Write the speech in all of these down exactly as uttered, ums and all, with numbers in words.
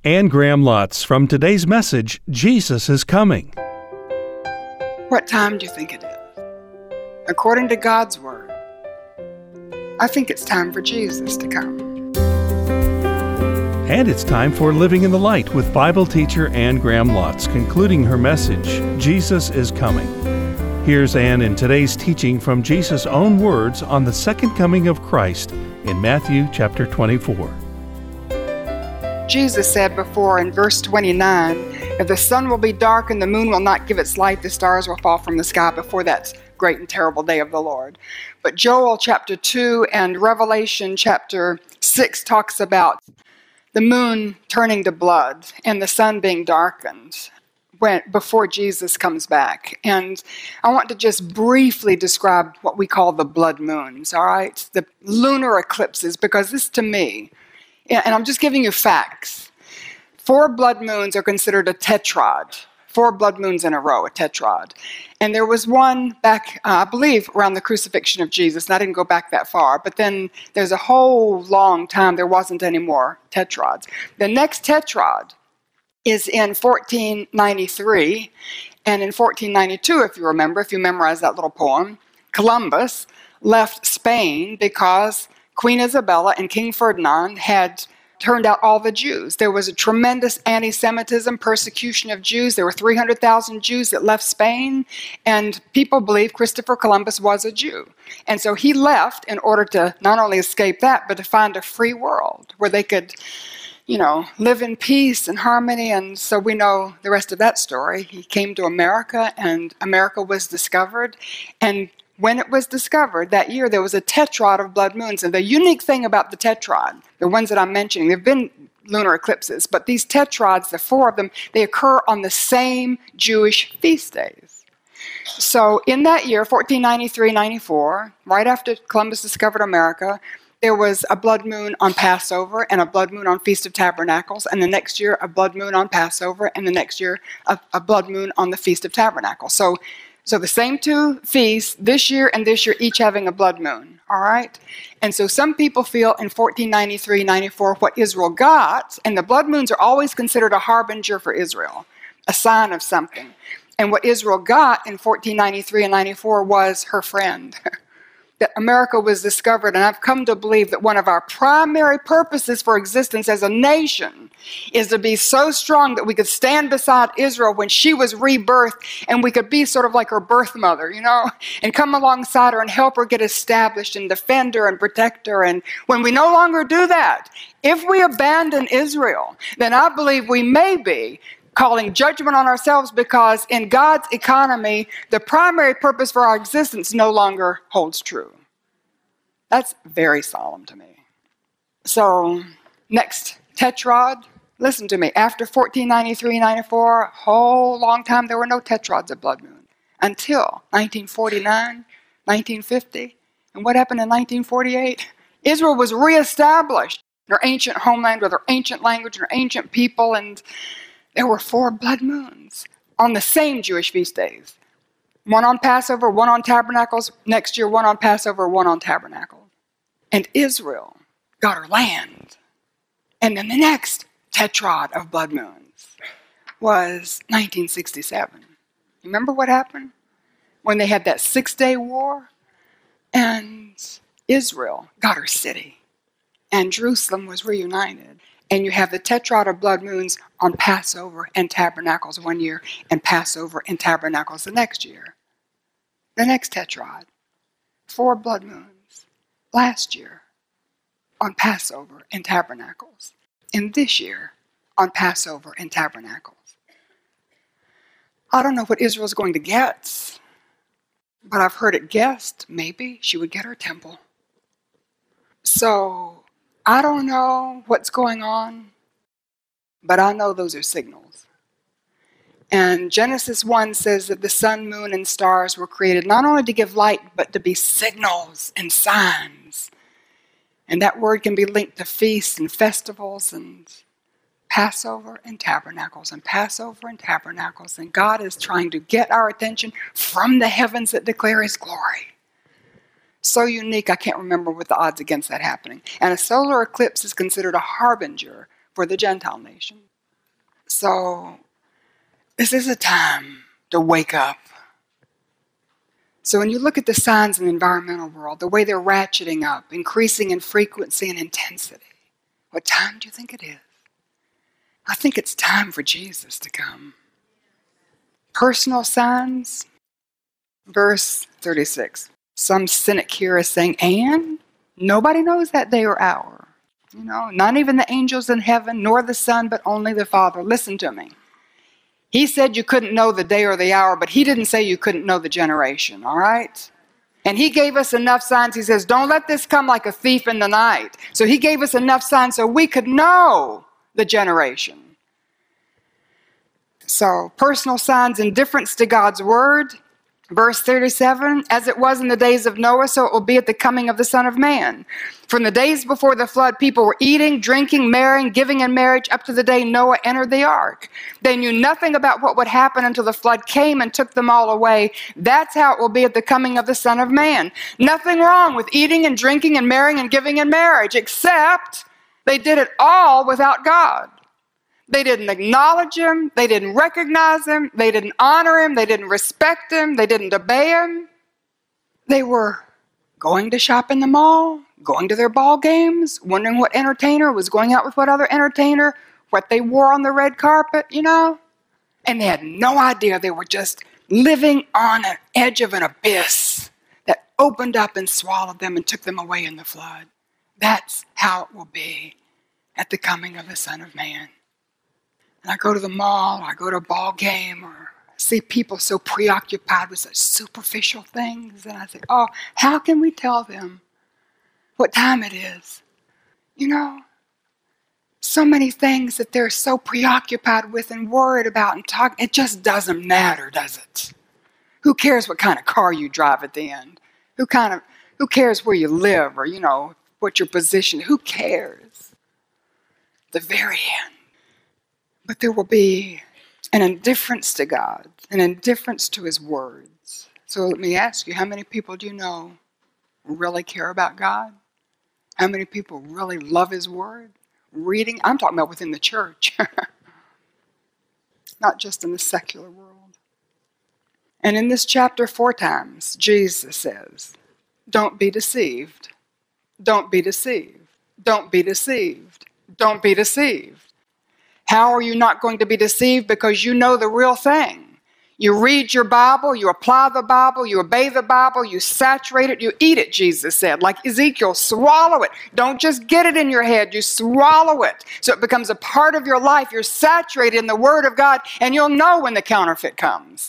Anne Graham Lotz from today's message, Jesus is Coming. What time do you think it is? According to God's Word, I think it's time for Jesus to come. And it's time for Living in the Light with Bible teacher Anne Graham Lotz, concluding her message, Jesus is Coming. Here's Anne in today's teaching from Jesus' own words on the second coming of Christ in Matthew chapter twenty-four. Jesus said before in verse twenty-nine, if the sun will be dark and the moon will not give its light, the stars will fall from the sky before that great and terrible day of the Lord. But Joel chapter two and Revelation chapter six talks about the moon turning to blood and the sun being darkened when before Jesus comes back. And I want to just briefly describe what we call the blood moons, all right? The lunar eclipses, because this to me, and I'm just giving you facts. Four blood moons are considered a tetrad. Four blood moons in a row, a tetrad. And there was one back, uh, I believe, around the crucifixion of Jesus. And I didn't go back that far. But then there's a whole long time there wasn't any more tetrads. The next tetrad is in fourteen ninety-three. And in fourteen ninety-two, if you remember, if you memorize that little poem, Columbus left Spain because Queen Isabella and King Ferdinand had turned out all the Jews. There was a tremendous anti-Semitism, persecution of Jews. There were three hundred thousand Jews that left Spain, and people believe Christopher Columbus was a Jew. And so he left in order to not only escape that, but to find a free world where they could, you know, live in peace and harmony. And so we know the rest of that story. He came to America, and America was discovered. And when it was discovered that year, there was a tetrad of blood moons. And the unique thing about the tetrad, the ones that I'm mentioning, there have been lunar eclipses, but these tetrads, the four of them, they occur on the same Jewish feast days. So in that year, fourteen ninety-three ninety-four, right after Columbus discovered America, there was a blood moon on Passover and a blood moon on Feast of Tabernacles, and the next year a blood moon on Passover, and the next year a, a blood moon on the Feast of Tabernacles. So So the same two feasts, this year and this year, each having a blood moon, all right? And so some people feel in fourteen ninety-three ninety-four what Israel got, and the blood moons are always considered a harbinger for Israel, a sign of something. And what Israel got in fourteen ninety-three and ninety-four was her friend. That America was discovered, and I've come to believe that one of our primary purposes for existence as a nation is to be so strong that we could stand beside Israel when she was rebirthed, and we could be sort of like her birth mother, you know, and come alongside her and help her get established and defend her and protect her. And when we no longer do that, if we abandon Israel, then I believe we may be calling judgment on ourselves, because in God's economy, the primary purpose for our existence no longer holds true. That's very solemn to me. So, next tetrad, listen to me. After fourteen ninety-three ninety-four, a whole long time there were no tetrads of blood moon until nineteen forty-nine, nineteen fifty. And what happened in nineteen forty-eight? Israel was reestablished in her ancient homeland with her ancient language and her ancient people, and there were four blood moons on the same Jewish feast days. One on Passover, one on Tabernacles. Next year, one on Passover, one on Tabernacles. And Israel got her land. And then the next tetrad of blood moons was nineteen sixty-seven. Remember what happened? When they had that six-day war, and Israel got her city, and Jerusalem was reunited. And you have the tetrad of blood moons on Passover and Tabernacles one year, and Passover and Tabernacles the next year. The next tetrad, four blood moons last year on Passover and Tabernacles, and this year on Passover and Tabernacles. I don't know what Israel's going to get, but I've heard it guessed maybe she would get her temple. So I don't know what's going on, but I know those are signals. And Genesis one says that the sun, moon, and stars were created not only to give light, but to be signals and signs. And that word can be linked to feasts and festivals and Passover and Tabernacles and Passover and Tabernacles. And God is trying to get our attention from the heavens that declare His glory. So unique, I can't remember what the odds against that happening. And a solar eclipse is considered a harbinger for the Gentile nation. So this is a time to wake up. So when you look at the signs in the environmental world, the way they're ratcheting up, increasing in frequency and intensity, what time do you think it is? I think it's time for Jesus to come. Personal signs, verse thirty-six. Some cynic here is saying, and nobody knows that day or hour. You know, not even the angels in heaven, nor the Son, but only the Father. Listen to me. He said you couldn't know the day or the hour, but he didn't say you couldn't know the generation, all right? And he gave us enough signs. He says, don't let this come like a thief in the night. So he gave us enough signs so we could know the generation. So personal signs, indifference to God's word. Verse thirty-seven, as it was in the days of Noah, so it will be at the coming of the Son of Man. From the days before the flood, people were eating, drinking, marrying, giving in marriage up to the day Noah entered the ark. They knew nothing about what would happen until the flood came and took them all away. That's how it will be at the coming of the Son of Man. Nothing wrong with eating and drinking and marrying and giving in marriage, except they did it all without God. They didn't acknowledge him. They didn't recognize him. They didn't honor him. They didn't respect him. They didn't obey him. They were going to shop in the mall, going to their ball games, wondering what entertainer was going out with what other entertainer, what they wore on the red carpet, you know. And they had no idea. They were just living on an edge of an abyss that opened up and swallowed them and took them away in the flood. That's how it will be at the coming of the Son of Man. And I go to the mall, or I go to a ball game, or I see people so preoccupied with such superficial things. And I say, oh, how can we tell them what time it is? You know, so many things that they're so preoccupied with and worried about and talking. It just doesn't matter, does it? Who cares what kind of car you drive at the end? Who kind of, who cares where you live or, you know, what your position? Who cares? The very end. But there will be an indifference to God, an indifference to his words. So let me ask you, how many people do you know really care about God? How many people really love his word? Reading, I'm talking about within the church, not just in the secular world. And in this chapter, four times, Jesus says, don't be deceived. Don't be deceived. Don't be deceived. Don't be deceived. How are you not going to be deceived? Because you know the real thing. You read your Bible, you apply the Bible, you obey the Bible, you saturate it, you eat it, Jesus said. Like Ezekiel, swallow it. Don't just get it in your head, you swallow it. So it becomes a part of your life. You're saturated in the Word of God, and you'll know when the counterfeit comes.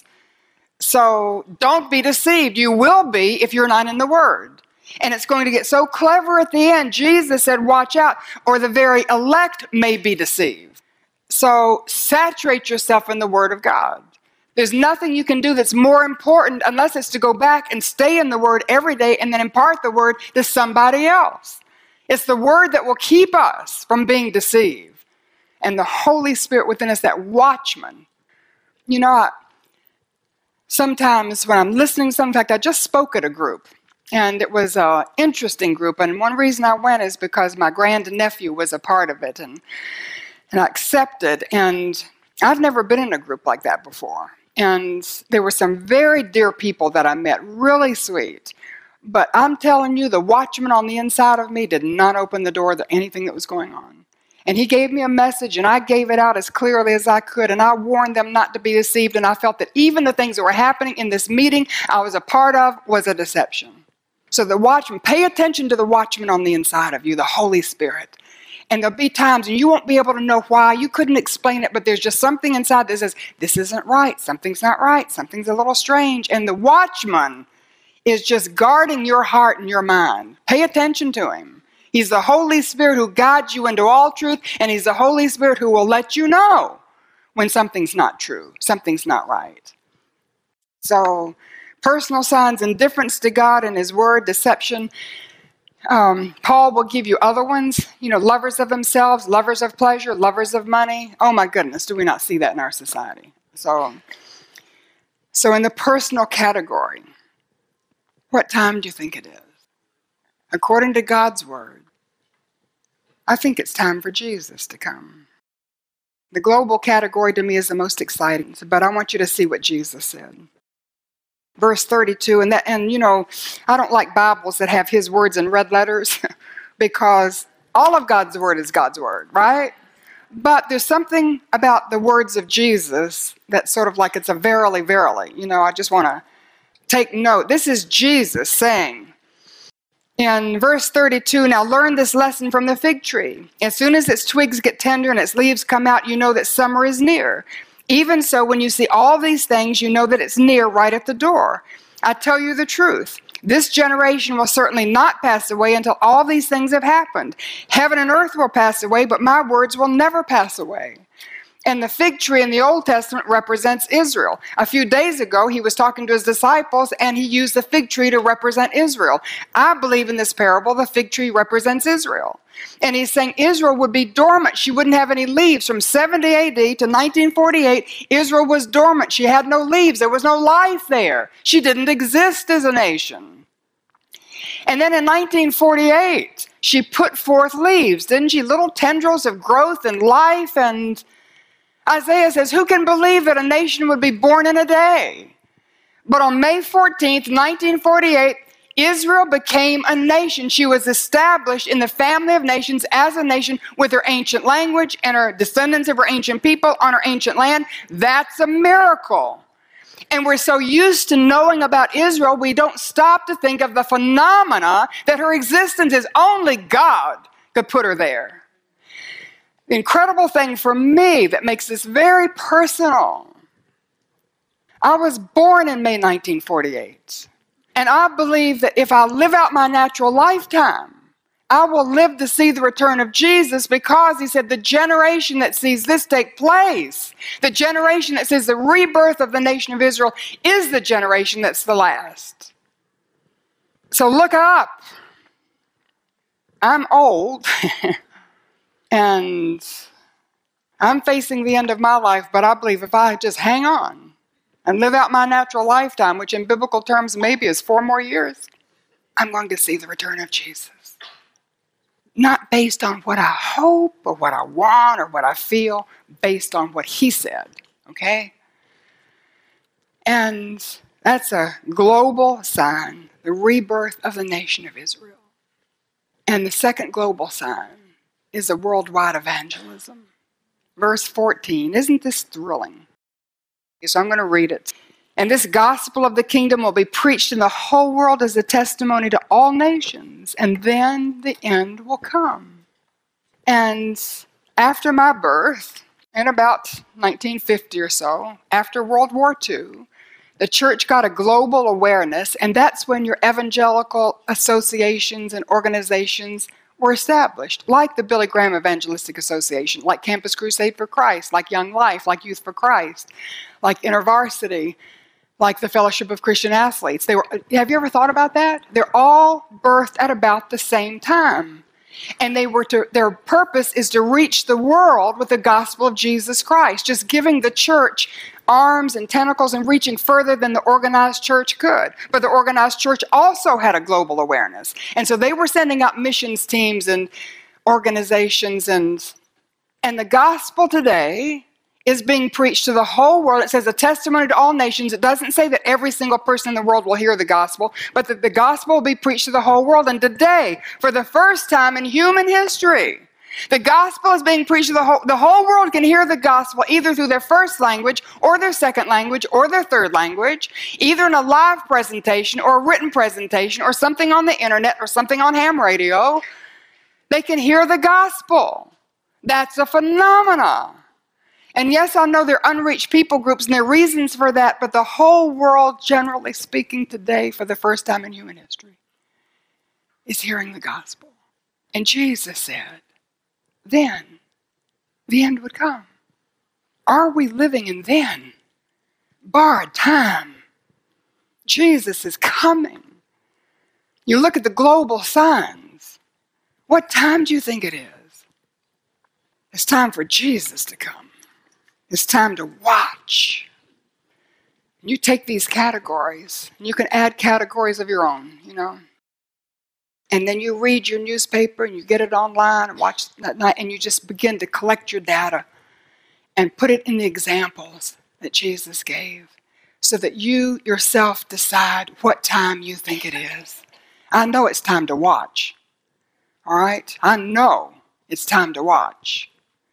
So don't be deceived. You will be if you're not in the Word. And it's going to get so clever at the end. Jesus said, watch out, or the very elect may be deceived. So saturate yourself in the Word of God. There's nothing you can do that's more important unless it's to go back and stay in the Word every day and then impart the Word to somebody else. It's the Word that will keep us from being deceived. And the Holy Spirit within us, that watchman. You know, I, sometimes when I'm listening, in fact, I just spoke at a group. And it was an interesting group. And one reason I went is because my grandnephew was a part of it. And And I accepted, and I've never been in a group like that before. And there were some very dear people that I met, really sweet. But I'm telling you, the watchman on the inside of me did not open the door to anything that was going on. And he gave me a message, and I gave it out as clearly as I could, and I warned them not to be deceived, and I felt that even the things that were happening in this meeting I was a part of was a deception. So the watchman, pay attention to the watchman on the inside of you, the Holy Spirit. And there'll be times and you won't be able to know why. You couldn't explain it, but there's just something inside that says, this isn't right. Something's not right. Something's a little strange. And the watchman is just guarding your heart and your mind. Pay attention to him. He's the Holy Spirit who guides you into all truth, and he's the Holy Spirit who will let you know when something's not true, something's not right. So, personal signs, indifference to God and his word, deception. Um, Paul will give you other ones, you know, lovers of themselves, lovers of pleasure, lovers of money. Oh my goodness, do we not see that in our society? So, so in the personal category, what time do you think it is? According to God's word, I think it's time for Jesus to come. The global category to me is the most exciting, but I want you to see what Jesus said. Verse thirty-two, and that, and you know, I don't like Bibles that have his words in red letters because all of God's word is God's word, right? But there's something about the words of Jesus that's sort of like it's a verily, verily. You know, I just want to take note. This is Jesus saying in verse thirty-two, now learn this lesson from the fig tree. As soon as its twigs get tender and its leaves come out, you know that summer is near. Even so, when you see all these things, you know that it's near, right at the door. I tell you the truth. This generation will certainly not pass away until all these things have happened. Heaven and earth will pass away, but my words will never pass away. And the fig tree in the Old Testament represents Israel. A few days ago, he was talking to his disciples, and he used the fig tree to represent Israel. I believe in this parable, the fig tree represents Israel. And he's saying Israel would be dormant. She wouldn't have any leaves. From seventy A D to nineteen forty-eight, Israel was dormant. She had no leaves. There was no life there. She didn't exist as a nation. And then in nineteen forty-eight, she put forth leaves, didn't she? Little tendrils of growth and life. And Isaiah says, who can believe that a nation would be born in a day? But on May fourteenth, nineteen forty-eight, Israel became a nation. She was established in the family of nations as a nation with her ancient language and her descendants of her ancient people on her ancient land. That's a miracle. And we're so used to knowing about Israel, we don't stop to think of the phenomena that her existence is only God could put her there. The incredible thing for me that makes this very personal, I was born in May nineteen forty-eight. And I believe that if I live out my natural lifetime, I will live to see the return of Jesus, because he said the generation that sees this take place, the generation that sees the rebirth of the nation of Israel, is the generation that's the last. So look up. I'm old and I'm facing the end of my life, but I believe if I just hang on and live out my natural lifetime, which in biblical terms maybe is four more years, I'm going to see the return of Jesus. Not based on what I hope or what I want or what I feel, based on what he said, okay? And that's a global sign, the rebirth of the nation of Israel. And the second global sign is a worldwide evangelism. Verse fourteen, isn't this thrilling? So I'm going to read it. And this gospel of the kingdom will be preached in the whole world as a testimony to all nations, and then the end will come. And after my birth, in about nineteen fifty or so, after World War Two, the church got a global awareness, and that's when your evangelical associations and organizations were established, like the Billy Graham Evangelistic Association, like Campus Crusade for Christ, like Young Life, like Youth for Christ, like InterVarsity, like the Fellowship of Christian Athletes. They were. Have you ever thought about that? They're all birthed at about the same time. And they were to, their purpose is to reach the world with the gospel of Jesus Christ, just giving the church arms and tentacles and reaching further than the organized church could. But the organized church also had a global awareness. And so they were sending out missions teams and organizations. And, and the gospel today is being preached to the whole world. It says a testimony to all nations. It doesn't say that every single person in the world will hear the gospel, but that the gospel will be preached to the whole world. And today, for the first time in human history, the gospel is being preached to the whole, the whole world can hear the gospel either through their first language or their second language or their third language, either in a live presentation or a written presentation or something on the internet or something on ham radio. They can hear the gospel. That's a phenomenon. And yes, I know there are unreached people groups and there are reasons for that, but the whole world, generally speaking today, for the first time in human history, is hearing the gospel. And Jesus said, then the end would come. Are we living in then? Borrowed time. Jesus is coming. You look at the global signs. What time do you think it is? It's time for Jesus to come. It's time to watch. You take these categories, and you can add categories of your own, you know. And then you read your newspaper, and you get it online, and watch that night, and you just begin to collect your data. and put it in the examples that Jesus gave so that you yourself decide what time you think it is. I know it's time to watch. All right? I know it's time to watch.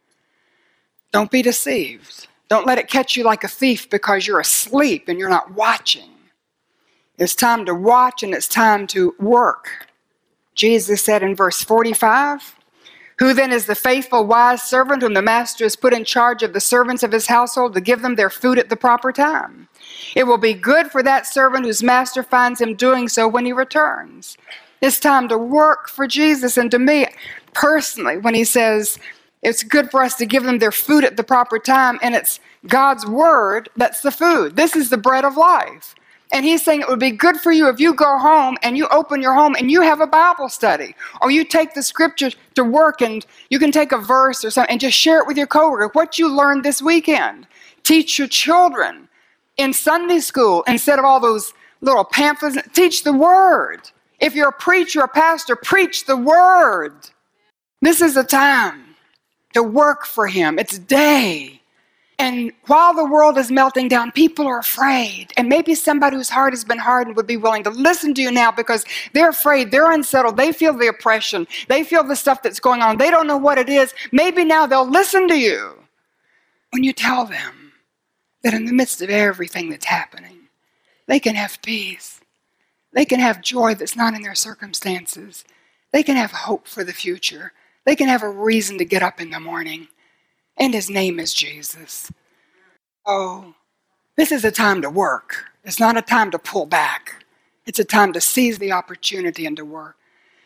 Don't be deceived. Don't let it catch you like a thief because you're asleep and you're not watching. It's time to watch and it's time to work. Jesus said in verse forty-five, "Who then is the faithful, wise servant whom the master has put in charge of the servants of his household to give them their food at the proper time? It will be good for that servant whose master finds him doing so when he returns." It's time to work for Jesus. And to me, personally, when he says it's good for us to give them their food at the proper time, and it's God's word that's the food. This is the bread of life. And he's saying it would be good for you if you go home and you open your home and you have a Bible study. Or you take the scriptures to work and you can take a verse or something and just share it with your coworker. What you learned this weekend. Teach your children in Sunday school instead of all those little pamphlets. Teach the word. If you're a preacher, a pastor, preach the word. This is the time to work for him. It's day. And while the world is melting down, people are afraid. And maybe somebody whose heart has been hardened would be willing to listen to you now because they're afraid, they're unsettled, they feel the oppression, they feel the stuff that's going on, they don't know what it is. Maybe now they'll listen to you when you tell them that in the midst of everything that's happening, they can have peace. They can have joy that's not in their circumstances. They can have hope for the future. They can have a reason to get up in the morning. And his name is Jesus. Oh, this is a time to work. It's not a time to pull back. It's a time to seize the opportunity and to work.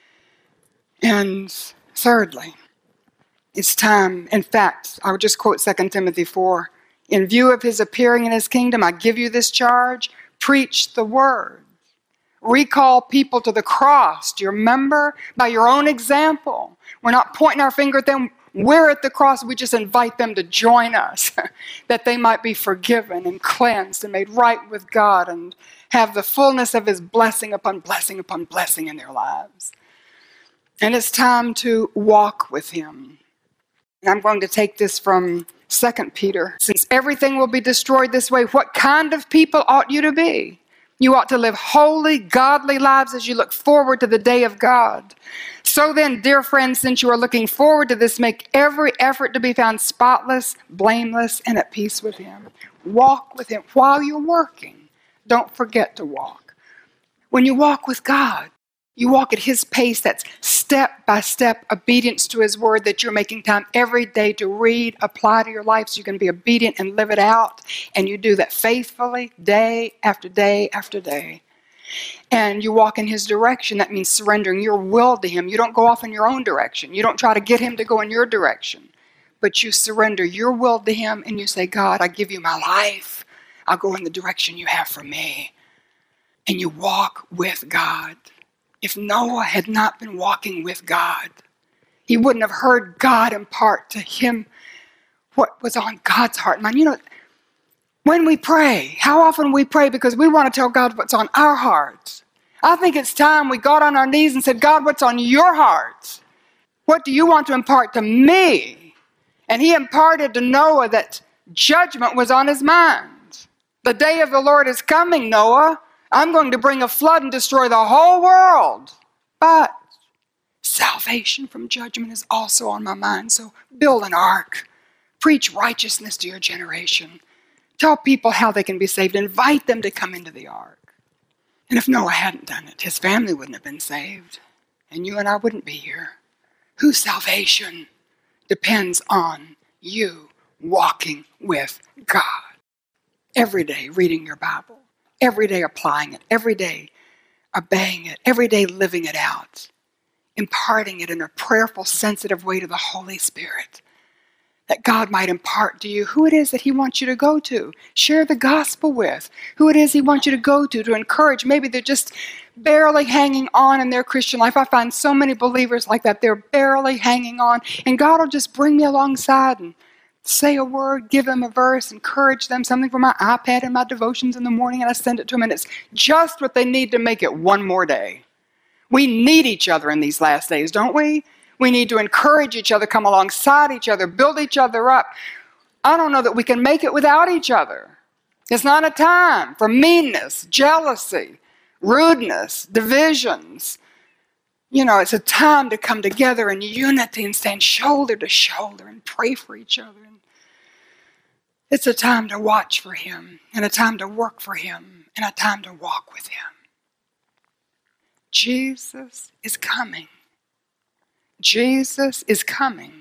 And thirdly, it's time, in fact, I would just quote Second Timothy four. "In view of his appearing in his kingdom, I give you this charge, preach the word. Recall people to the cross. Do you remember? By your own example. We're not pointing our finger at them. We're at the cross. We just invite them to join us, that they might be forgiven and cleansed and made right with God and have the fullness of his blessing upon blessing upon blessing in their lives. And it's time to walk with him. And I'm going to take this from Second Peter. "Since everything will be destroyed this way, what kind of people ought you to be? You ought to live holy, godly lives as you look forward to the day of God. So then, dear friends, since you are looking forward to this, make every effort to be found spotless, blameless, and at peace with him." Walk with him while you're working. Don't forget to walk. When you walk with God, you walk at his pace. That's step-by-step obedience to his word that you're making time every day to read, apply to your life so you can be obedient and live it out. And you do that faithfully day after day after day. And you walk in his direction. That means surrendering your will to him. You don't go off in your own direction. You don't try to get him to go in your direction. But you surrender your will to him and you say, "God, I give you my life. I'll go in the direction you have for me." And you walk with God. If Noah had not been walking with God, he wouldn't have heard God impart to him what was on God's heart. Man, you know, when we pray, how often we pray because we want to tell God what's on our hearts. I think it's time we got on our knees and said, "God, what's on your heart? What do you want to impart to me?" And he imparted to Noah that judgment was on his mind. "The day of the Lord is coming, Noah. I'm going to bring a flood and destroy the whole world. But salvation from judgment is also on my mind. So build an ark. Preach righteousness to your generation. Tell people how they can be saved. Invite them to come into the ark." And if Noah hadn't done it, his family wouldn't have been saved. And you and I wouldn't be here. Whose salvation depends on you walking with God. Every day reading your Bible. Every day applying it, every day obeying it, every day living it out, imparting it in a prayerful, sensitive way to the Holy Spirit, that God might impart to you who it is that he wants you to go to, share the gospel with, who it is he wants you to go to, to encourage. Maybe they're just barely hanging on in their Christian life. I find so many believers like that. They're barely hanging on, and God will just bring me alongside and say a word, give them a verse, encourage them, something from my iPad and my devotions in the morning, and I send it to them, and it's just what they need to make it one more day. We need each other in these last days, don't we? We need to encourage each other, come alongside each other, build each other up. I don't know that we can make it without each other. It's not a time for meanness, jealousy, rudeness, divisions. You know, it's a time to come together in unity and stand shoulder to shoulder and pray for each other. It's a time to watch for Him, and a time to work for Him, and a time to walk with Him. Jesus is coming. Jesus is coming.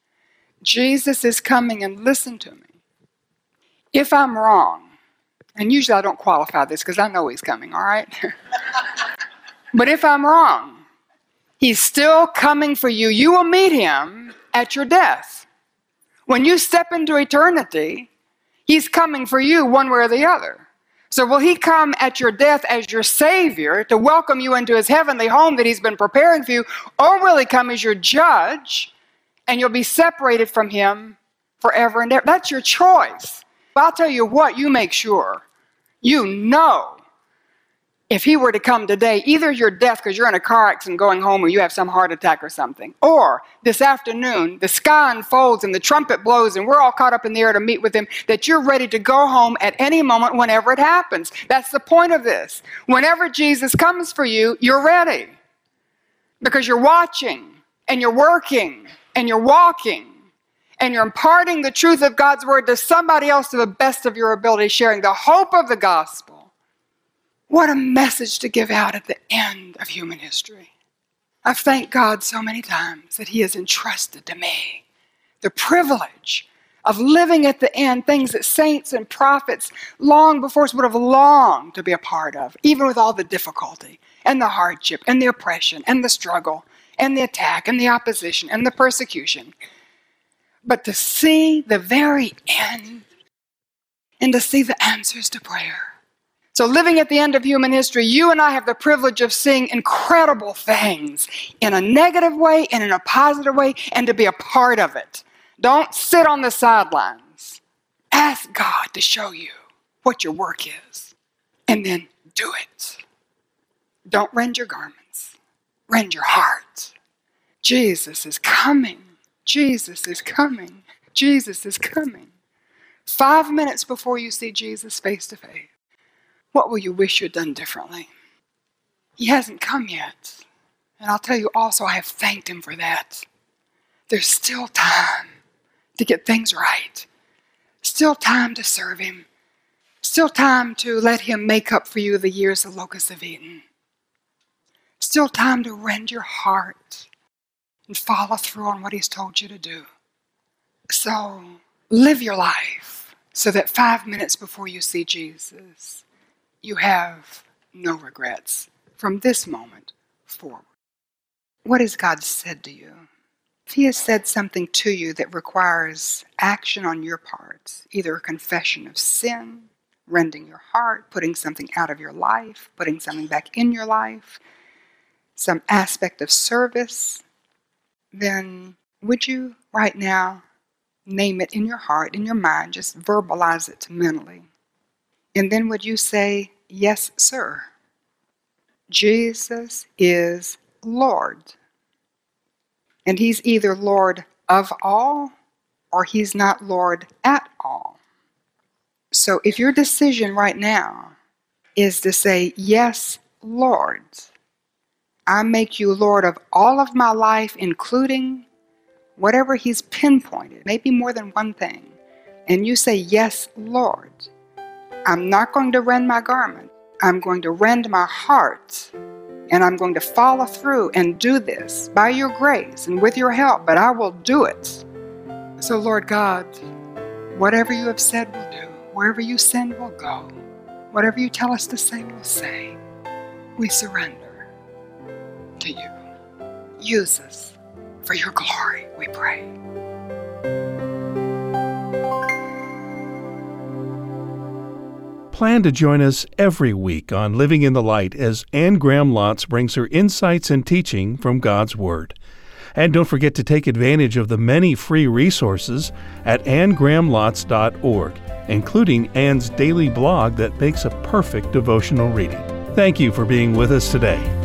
Jesus is coming, and listen to me. If I'm wrong, and usually I don't qualify this because I know He's coming, all right? But if I'm wrong, He's still coming for you. You will meet Him at your death. When you step into eternity, He's coming for you one way or the other. So will He come at your death as your Savior to welcome you into His heavenly home that He's been preparing for you, or will He come as your judge and you'll be separated from Him forever and ever? That's your choice. But I'll tell you what, you make sure. You know, if He were to come today, either your death because you're in a car accident going home or you have some heart attack or something, or this afternoon, the sky unfolds and the trumpet blows and we're all caught up in the air to meet with Him, that you're ready to go home at any moment whenever it happens. That's the point of this. Whenever Jesus comes for you, you're ready. Because you're watching and you're working and you're walking and you're imparting the truth of God's word to somebody else to the best of your ability, sharing the hope of the gospel. What a message to give out at the end of human history. I've thanked God so many times that He has entrusted to me the privilege of living at the end things that saints and prophets long before us would have longed to be a part of, even with all the difficulty and the hardship and the oppression and the struggle and the attack and the opposition and the persecution. But to see the very end and to see the answers to prayer. So living at the end of human history, you and I have the privilege of seeing incredible things in a negative way and in a positive way, and to be a part of it. Don't sit on the sidelines. Ask God to show you what your work is, and then do it. Don't rend your garments. Rend your heart. Jesus is coming. Jesus is coming. Jesus is coming. Five minutes before you see Jesus face to face, what will you wish you had done differently? He hasn't come yet. And I'll tell you also, I have thanked Him for that. There's still time to get things right. Still time to serve Him. Still time to let Him make up for you the years the locusts have eaten. Still time to rend your heart and follow through on what He's told you to do. So live your life so that five minutes before you see Jesus, you have no regrets from this moment forward. What has God said to you? If He has said something to you that requires action on your part, either a confession of sin, rending your heart, putting something out of your life, putting something back in your life, some aspect of service, then would you right now name it in your heart, in your mind, just verbalize it mentally. And then would you say, yes, sir. Jesus is Lord. And He's either Lord of all, or He's not Lord at all. So if your decision right now is to say, yes, Lord, I make you Lord of all of my life, including whatever He's pinpointed, maybe more than one thing, and you say, yes, Lord, I'm not going to rend my garment. I'm going to rend my heart, and I'm going to follow through and do this by your grace and with your help, but I will do it. So, Lord God, whatever you have said, we'll do. Wherever you send, we'll go. Whatever you tell us to say, we'll say. We surrender to you. Use us for your glory, we pray. Plan to join us every week on Living in the Light as Anne Graham Lotz brings her insights and teaching from God's Word. And don't forget to take advantage of the many free resources at anne graham lotz dot org, including Anne's daily blog that makes a perfect devotional reading. Thank you for being with us today.